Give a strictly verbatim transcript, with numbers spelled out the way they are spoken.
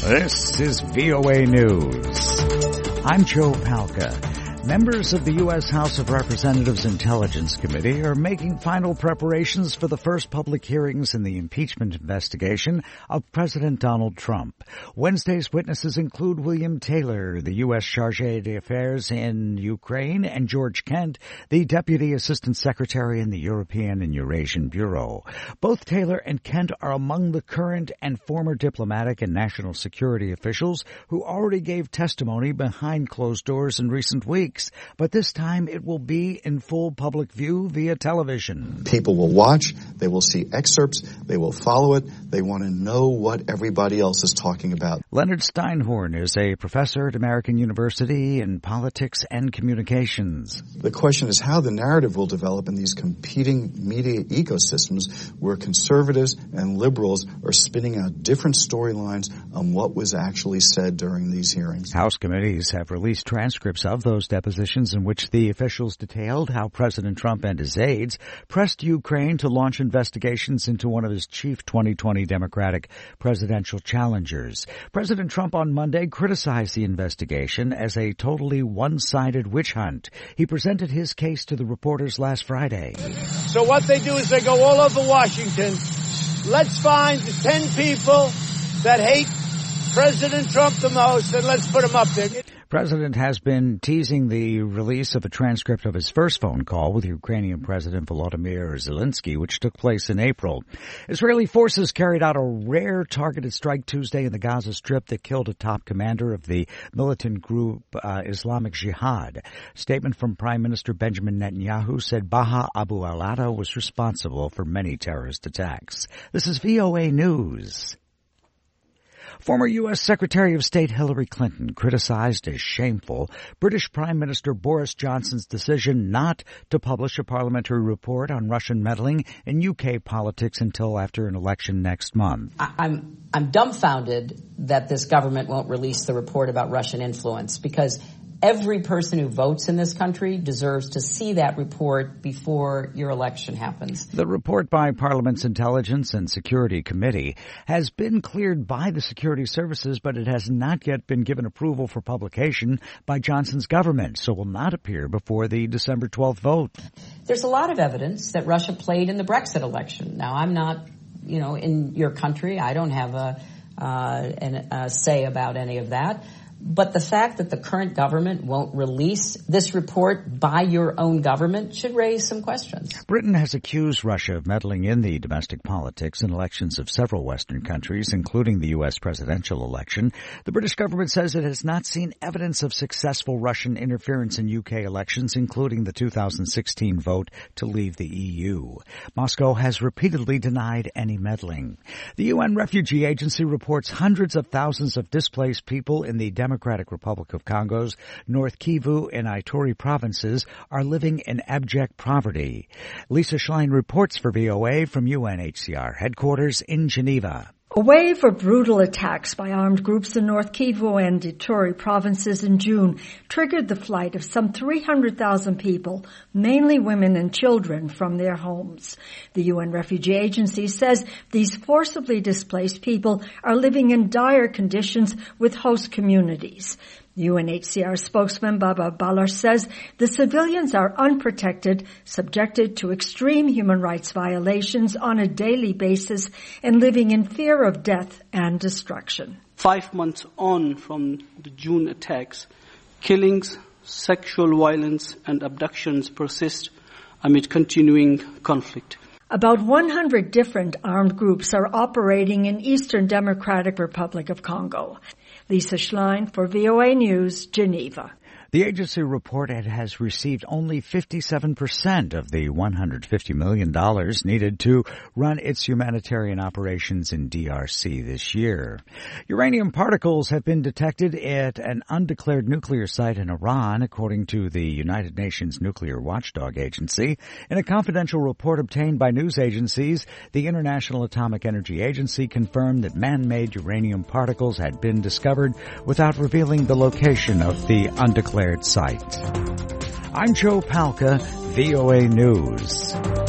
This is V O A News. I'm Joe Palca. Members of the U S House of Representatives Intelligence Committee are making final preparations for the first public hearings in the impeachment investigation of President Donald Trump. Wednesday's witnesses include William Taylor, the U S Chargé d'Affaires in Ukraine, and George Kent, the Deputy Assistant Secretary in the European and Eurasian Bureau. Both Taylor and Kent are among the current and former diplomatic and national security officials who already gave testimony behind closed doors in recent weeks. But this time it will be in full public view via television. People will watch, they will see excerpts, they will follow it, they want to know what everybody else is talking about. Leonard Steinhorn is a professor at American University in politics and communications. The question is how the narrative will develop in these competing media ecosystems where conservatives and liberals are spinning out different storylines on what was actually said during these hearings. House committees have released transcripts of those depositions in which the officials detailed how President Trump and his aides pressed Ukraine to launch investigations into one of his chief twenty twenty Democratic presidential challengers. President Trump on Monday criticized the investigation as a totally one-sided witch hunt. He presented his case to the reporters last Friday. So what they do is they go all over Washington. Let's find the ten people that hate President Trump the most, and let's put them up there. President has been teasing the release of a transcript of his first phone call with Ukrainian President Volodymyr Zelensky, which took place in April. Israeli forces carried out a rare targeted strike Tuesday in the Gaza Strip that killed a top commander of the militant group uh, Islamic Jihad. A statement from Prime Minister Benjamin Netanyahu said Baha Abu al-Ata was responsible for many terrorist attacks. This is V O A News. Former U S Secretary of State Hillary Clinton criticized as shameful British Prime Minister Boris Johnson's decision not to publish a parliamentary report on Russian meddling in U K politics until after an election next month. I'm, I'm dumbfounded that this government won't release the report about Russian influence, because every person who votes in this country deserves to see that report before your election happens. The report by Parliament's Intelligence and Security Committee has been cleared by the security services, but it has not yet been given approval for publication by Johnson's government, so will not appear before the December twelfth vote. There's a lot of evidence that Russia played in the Brexit election. Now, I'm not, you know, in your country. I don't have a, uh, an, a say about any of that. But the fact that the current government won't release this report by your own government should raise some questions. Britain has accused Russia of meddling in the domestic politics and elections of several Western countries, including the U S presidential election. The British government says it has not seen evidence of successful Russian interference in U K elections, including the two thousand sixteen vote to leave the E U. Moscow has repeatedly denied any meddling. The U N Refugee Agency reports hundreds of thousands of displaced people in the Democratic Republic of Congo's North Kivu and Ituri provinces are living in abject poverty. Lisa Schlein reports for V O A from U N H C R headquarters in Geneva. A wave of brutal attacks by armed groups in North Kivu and Ituri provinces in June triggered the flight of some three hundred thousand people, mainly women and children, from their homes. The U N Refugee Agency says these forcibly displaced people are living in dire conditions with host communities. U N H C R spokesman Baba Baloch says the civilians are unprotected, subjected to extreme human rights violations on a daily basis, and living in fear of death and destruction. Five months on from the June attacks, killings, sexual violence, and abductions persist amid continuing conflict. About one hundred different armed groups are operating in Eastern Democratic Republic of Congo. Lisa Schlein for V O A News, Geneva. The agency reported it has received only fifty-seven percent of the one hundred fifty million dollars needed to run its humanitarian operations in D R C this year. Uranium particles have been detected at an undeclared nuclear site in Iran, according to the United Nations Nuclear Watchdog Agency. In a confidential report obtained by news agencies, the International Atomic Energy Agency confirmed that man-made uranium particles had been discovered without revealing the location of the undeclared site. I'm Joe Palca, V O A News.